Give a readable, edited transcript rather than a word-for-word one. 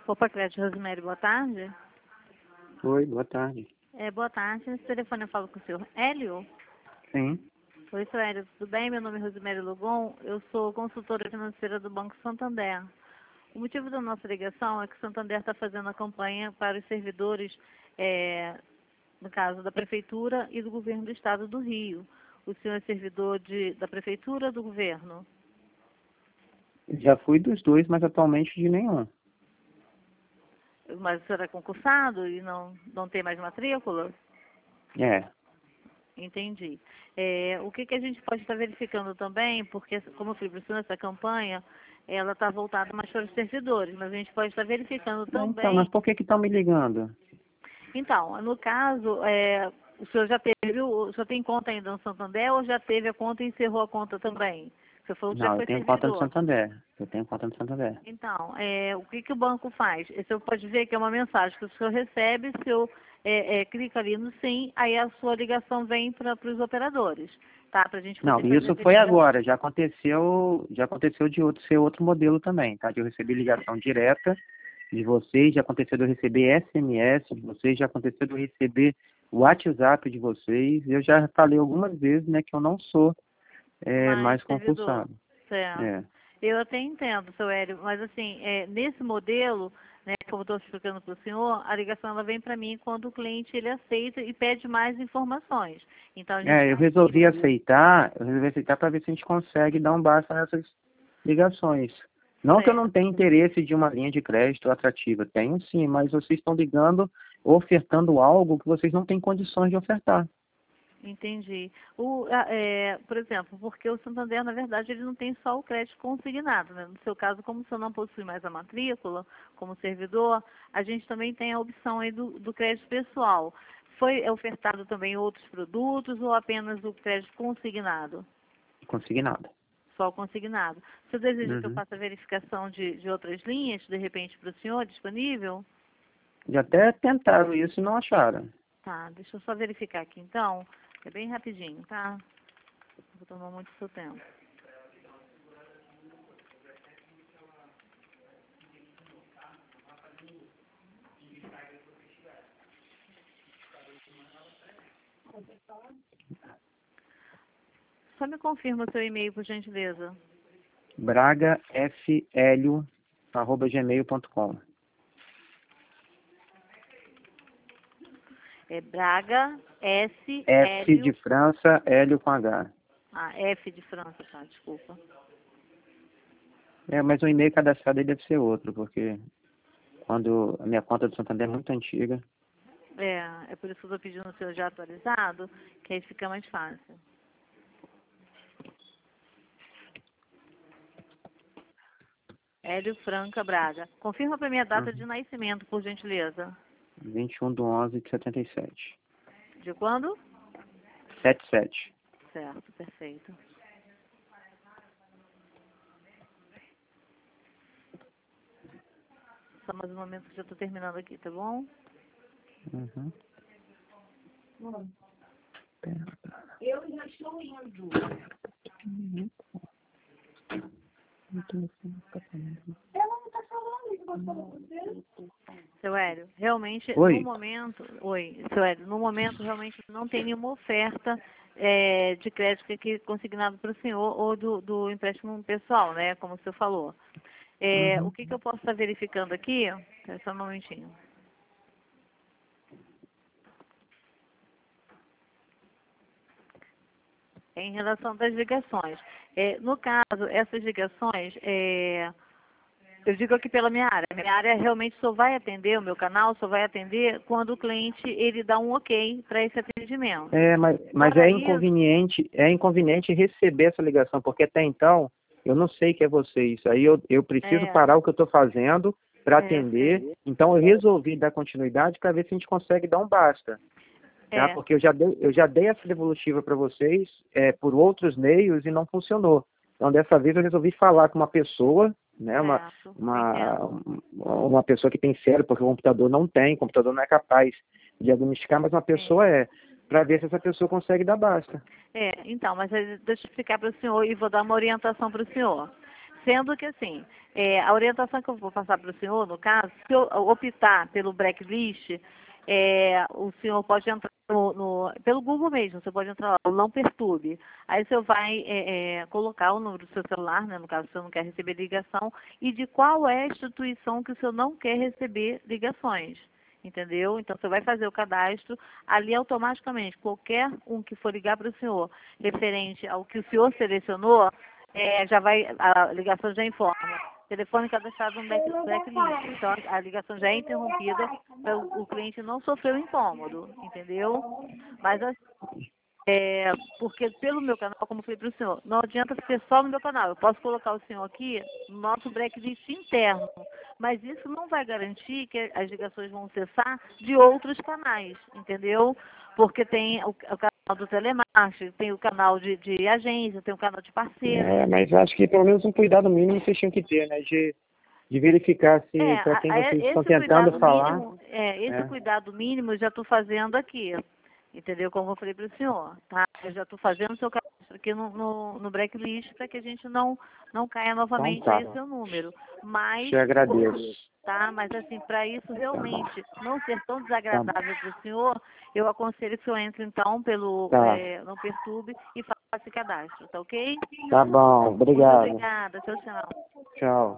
Copa Crédito Rosemary, boa tarde. Oi, boa tarde. Boa tarde. Nesse telefone eu falo com o senhor Hélio. Sim. Oi, senhor Hélio, tudo bem? Meu nome é Rosemary Lugon. Eu sou consultora financeira do Banco Santander. O motivo da nossa ligação é que o Santander está fazendo a campanha para os servidores, no caso da Prefeitura e do Governo do Estado do Rio. O senhor é servidor da Prefeitura ou do Governo? Já fui dos dois, mas atualmente de nenhum. Mas o senhor é concursado e não tem mais matrícula? É. Entendi. O que a gente pode estar verificando também, porque, como eu falei para o senhor, essa campanha, ela está voltada mais para os servidores, mas a gente pode estar verificando também... Então, mas por que estão me ligando? Então, no caso, o senhor o senhor tem conta ainda no Santander ou já teve a conta e encerrou a conta também? Você falou que já Não, eu foi tenho conta no servidor. Santander. Eu tenho conta no Santander. Então, o que o banco faz? O senhor pode ver que é uma mensagem que o senhor recebe, o senhor clica ali no sim, aí a sua ligação vem para os operadores, tá? Para a gente Não, poder fazer isso a foi verificação. agora. Já aconteceu de ser outro modelo também, tá? De eu receber ligação direta de vocês, já aconteceu de eu receber SMS de vocês, já aconteceu de eu receber o WhatsApp de vocês. Eu já falei algumas vezes, né, que eu não sou mais Servidor. concursado. Certo. É. Eu até entendo, seu Hélio, mas assim, nesse modelo, né, como eu estou explicando para o senhor, a ligação ela vem para mim quando o cliente ele aceita e pede mais informações. Então a gente Eu resolvi aceitar para ver se a gente consegue dar um basta nessas ligações. Não que eu não tenha interesse de uma linha de crédito atrativa, tenho sim, mas vocês estão ligando, ofertando algo que vocês não têm condições de ofertar. Entendi. Por exemplo, porque o Santander, na verdade, ele não tem só o crédito consignado, né? No seu caso, como o senhor não possui mais a matrícula, como servidor, a gente também tem a opção aí do crédito pessoal. Foi ofertado também outros produtos ou apenas o crédito consignado? Consignado. Só o consignado. O senhor deseja que eu Uhum. faça a verificação de outras linhas, de repente, para o senhor, disponível? Já até tentaram isso e não acharam. Tá, deixa eu só verificar aqui então. É bem rapidinho, tá? Não vou tomar muito seu tempo. Só me confirma o seu e-mail, por gentileza. bragafhelio@gmail.com. É Braga, S, F de Hélio... França, Hélio com H. Ah, F de França, tá, desculpa. Mas o e-mail cadastrado aí deve ser outro, porque quando a minha conta do Santander é muito antiga. É por isso que eu estou pedindo o seu já atualizado, que aí fica mais fácil. Hélio Franca Braga. Confirma para mim a data de nascimento, por gentileza. 21/11/77. De quando? 77. Certo, perfeito. Só mais um momento que eu já estou terminando aqui, tá bom? Uhum. Eu já estou indo. Ela não está falando isso, você falou com você? Seu Hélio, realmente, Oi. no momento... Oi, seu Hélio, no momento, realmente, não tem nenhuma oferta de crédito aqui consignado para o senhor ou do empréstimo pessoal, né? Como o senhor falou. O que eu posso estar verificando aqui? Só um momentinho. Em relação das ligações. No caso, essas ligações, eu digo aqui pela minha área. Minha área realmente só vai atender, o meu canal só vai atender quando o cliente ele dá um ok para esse atendimento. Mas é inconveniente receber essa ligação, porque até então eu não sei que é vocês. Aí eu preciso parar o que eu estou fazendo para atender. Então eu resolvi dar continuidade para ver se a gente consegue dar um basta. Tá? Porque eu já dei essa devolutiva para vocês por outros meios e não funcionou. Então dessa vez eu resolvi falar com uma pessoa, né, uma pessoa que tem cérebro, porque o computador não tem, o computador não é capaz de diagnosticar, mas uma pessoa para ver se essa pessoa consegue dar basta. Então, mas deixa eu explicar para o senhor e vou dar uma orientação para o senhor. Sendo que, assim, a orientação que eu vou passar para o senhor, no caso, se eu optar pelo blacklist, o senhor pode entrar pelo Google mesmo, você pode entrar lá, o Não Perturbe. Aí você vai colocar o número do seu celular, né, no caso, se você não quer receber ligação, e de qual é a instituição que o senhor não quer receber ligações. Entendeu? Então, você vai fazer o cadastro, ali automaticamente, qualquer um que for ligar para o senhor, referente ao que o senhor selecionou, a ligação já informa. Telefone cadastrado no blacklist. Então, a ligação já é interrompida, para o cliente não sofrer o incômodo, entendeu? Mas, porque pelo meu canal, como eu falei para o senhor, não adianta ser só no meu canal. Eu posso colocar o senhor aqui no nosso blacklist interno, mas isso não vai garantir que as ligações vão cessar de outros canais, entendeu? Porque tem o canal do telemarketing, tem o canal de agência, tem o canal de parceiro. Mas acho que pelo menos um cuidado mínimo vocês tinham que ter, né? De verificar se para quem vocês estão tentando falar. Esse cuidado mínimo eu já estou fazendo aqui. Entendeu? Como eu falei para o senhor, tá? Eu já estou fazendo o seu cadastro aqui no blacklist para que a gente não caia novamente Então, tá. aí seu número. Mas, te agradeço. Tá? Mas assim, para isso realmente não ser tão desagradável para o senhor, eu aconselho que o senhor entre então pelo Não Perturbe e faça esse cadastro, tá ok? Tá bom, obrigado. Muito obrigada, tchau, tchau. Tchau.